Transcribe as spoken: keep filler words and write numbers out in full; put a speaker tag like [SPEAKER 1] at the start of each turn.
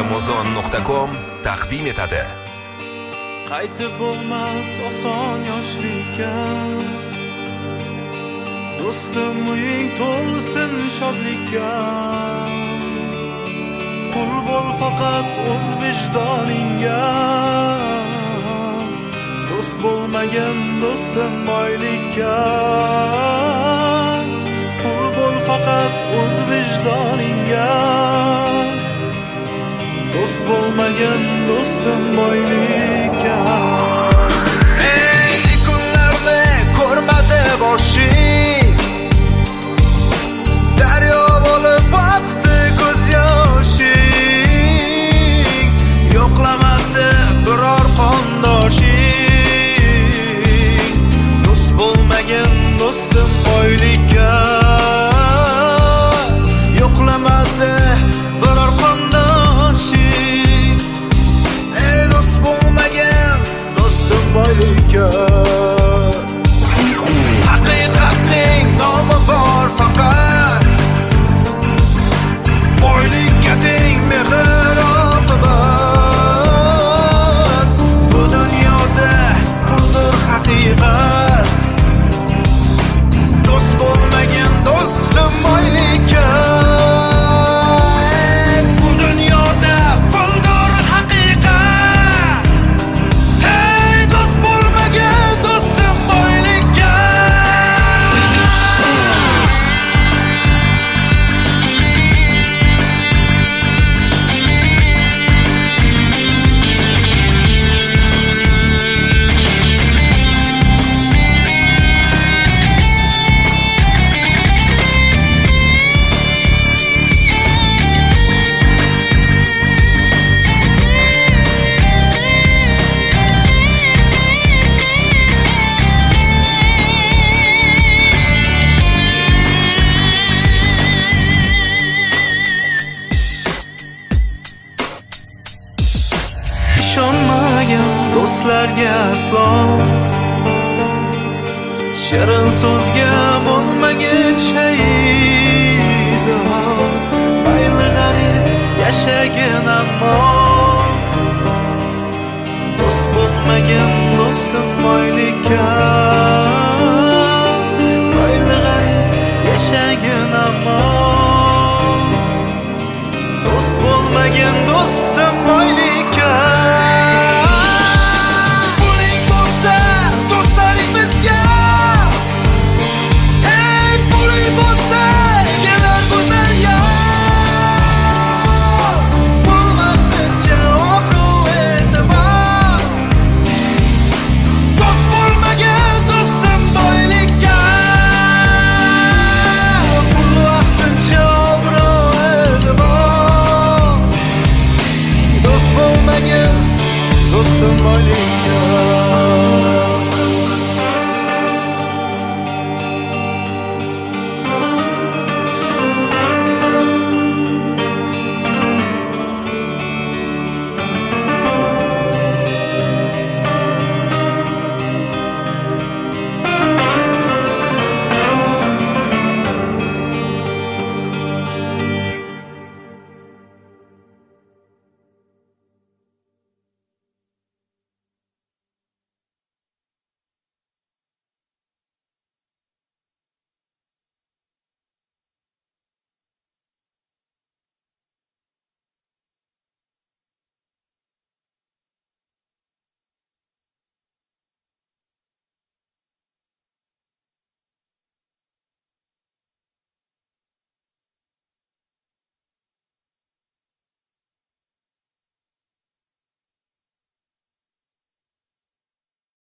[SPEAKER 1] amazon nuqta com taqdim etadi.
[SPEAKER 2] Qaytib bo'lmas oson yoshlikka, do'stim uying to'lsin shodlikka. Qul bo'l faqat o'z vijdoningga, do'st bo'lmagan do'stim boylikka. Qul bo'l faqat o'z vijdoningga, do'st bo'lmagan do'stim boylikka.
[SPEAKER 3] Endi kunlarni ko'rmadi boshing, daryo bo'lib oqdi ko'z yoshing. Yo'qlamadi biror qondoshing, do'st bo'lmagan do'stim boylikka. Yo'qlamadi biror qondoshing, ey do'st bo'lmagan do'stim boylikka. Haqiqatning nomi bor faqat, boylikka teng mehr oqibat. Bu dunyoda puldir haqiqat, do'st bo'lmagan do'stim boylikka. Bu dunyoda puldir haqiqat, hey do'st bo'lmagan do'stim boylikka.
[SPEAKER 2] Ishonmagan do'stlarga aslo, shirin so'zga bo'lmagin shahida. Mayli g'arib yashagin ammo, do'st bo'lmagan do'stim boylikka.